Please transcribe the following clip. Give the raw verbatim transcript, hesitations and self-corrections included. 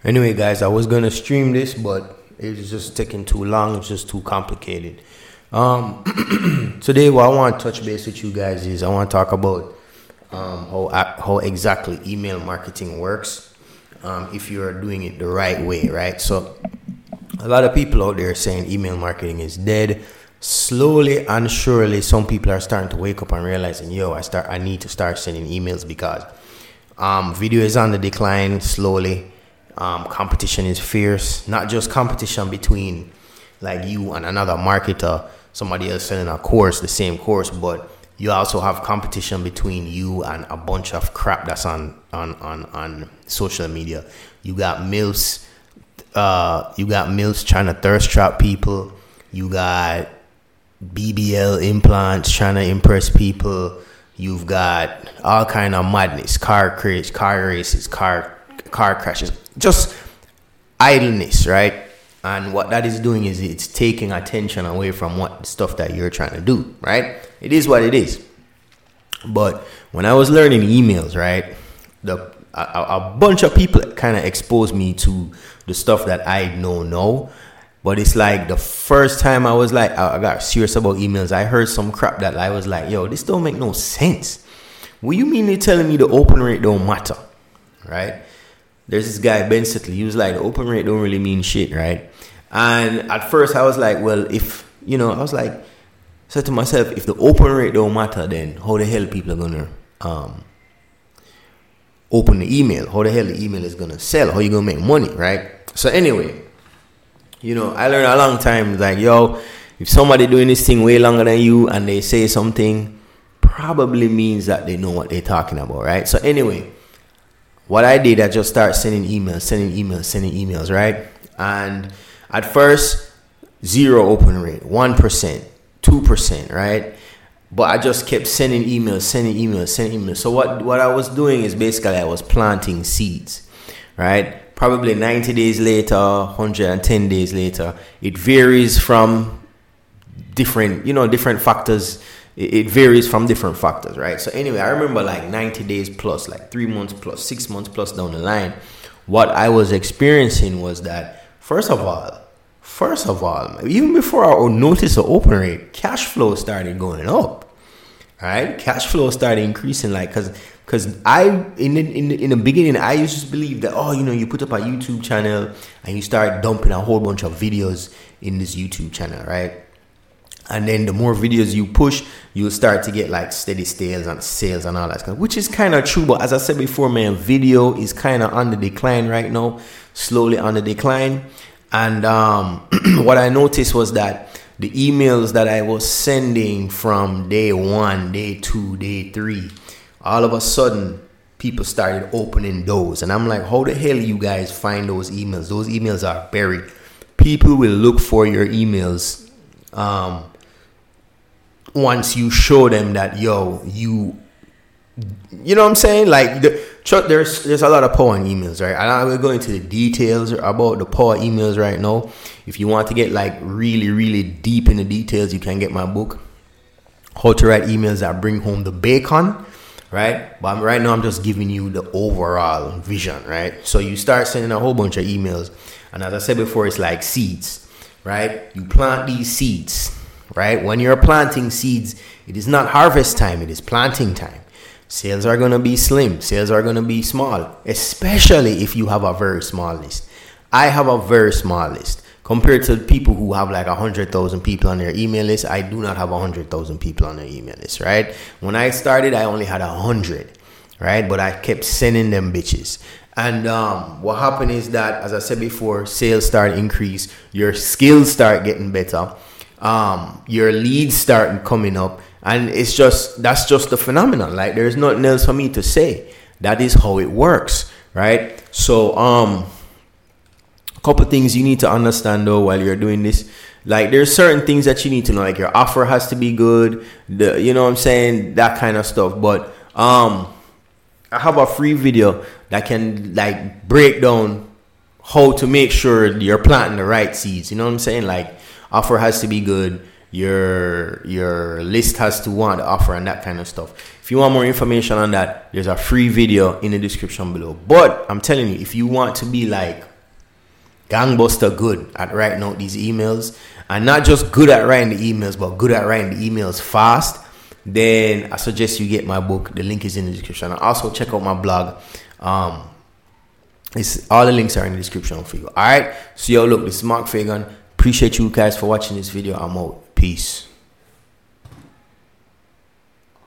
Anyway, guys, I was gonna stream this, but it was just taking too long. It's just too complicated. Um, today, what I want to touch base with you guys is I want to talk about um, how how exactly email marketing works. Um, if you are doing it the right way, right? So, a lot of people out there saying email marketing is dead. Slowly and surely, some people are starting to wake up and realizing, yo, I start, I need to start sending emails because um, video is on the decline slowly. Um, competition is fierce. Not just competition between like you and another marketer, somebody else selling a course, the same course, but you also have competition between you and a bunch of crap that's on on on, on social media. You got milfs, uh, you got milfs trying to thirst trap people. You got B B L implants trying to impress people. You've got all kind of madness, car crash, car races, car car crashes, just idleness, right? And what that is doing is it's taking attention away from what stuff that you're trying to do, right? It is what it is. But when I was learning emails, right, the a, a bunch of people kind of exposed me to the stuff that I know now. But it's like the first time I was like, I got serious about emails, I heard some crap that I was like, yo, this don't make no sense. What you mean you're telling me the open rate don't matter, right? There's this guy, Ben Sitley, he was like, the open rate don't really mean shit, right? And at first I was like, well, if, you know, I was like, said to myself, if the open rate don't matter, then how the hell people are going to um, open the email? How the hell the email is going to sell? How you going to make money, right? So anyway, you know, I learned a long time, like, yo, if somebody doing this thing way longer than you and they say something, probably means that they know what they're talking about, right? So anyway, what I did, I just started sending emails, sending emails, sending emails, right? And at first, zero open rate, one percent, two percent, right? But I just kept sending emails, sending emails, sending emails. So what, what I was doing is basically I was planting seeds, right? Probably ninety days later, one hundred ten days later, it varies from different, you know, different factors. It varies from different factors, right? So anyway, I remember like ninety days plus, like three months plus, six months plus down the line, what I was experiencing was that, first of all, first of all, even before I noticed the open rate, cash flow started going up, right? Cash flow started increasing, like, cause, cause I in the, in the, in the beginning, I used to believe that, oh, you know, you put up a YouTube channel and you start dumping a whole bunch of videos in this YouTube channel, right? And then the more videos you push, you'll start to get like steady sales and sales and all that stuff, which is kind of true. But as I said before, man, video is kind of on the decline right now, slowly on the decline. And um, what I noticed was that the emails that I was sending from day one, day two, day three, all of a sudden, people started opening those. And I'm like, how the hell you guys find those emails? Those emails are buried. People will look for your emails um, once you show them that, yo, you, you know what I'm saying? Like, the, there's there's a lot of power in emails, right? And I will go into the details about the power emails right now. If you want to get like really, really deep in the details, you can get my book, How to Write Emails That Bring Home the Bacon, right? But right now I'm just giving you the overall vision, right? So you start sending a whole bunch of emails. And as I said before, it's like seeds, right? You plant these seeds. Right? When you're planting seeds, it is not harvest time, it is planting time. Sales are going to be slim. Sales are going to be small, especially if you have a very small list. I have a very small list. Compared to people who have like one hundred thousand people on their email list, I do not have one hundred thousand people on their email list, right? When I started, I only had one hundred, right? But I kept sending them bitches. And um, what happened is that, as I said before, sales start to increase. Your skills start getting better. Um, your leads start coming up, and it's just, that's just the phenomenon. Like, there's nothing else for me to say. That is how it works, right? So, um, a couple things you need to understand though while you're doing this. Like, there's certain things that you need to know, like your offer has to be good, the, you know what I'm saying, that kind of stuff. But um, I have a free video that can like break down how to make sure you're planting the right seeds. You know what I'm saying? Like, offer has to be good. Your your list has to want the offer and that kind of stuff. If you want more information on that, there's a free video in the description below. But I'm telling you, if you want to be like gangbuster good at writing out these emails, and not just good at writing the emails, but good at writing the emails fast, then I suggest you get my book. The link is in the description. And also check out my blog. Um, it's all the links are in the description for you. All right. So yo, look, this is Mark Fagan. Appreciate you guys for watching this video. I'm out. Peace.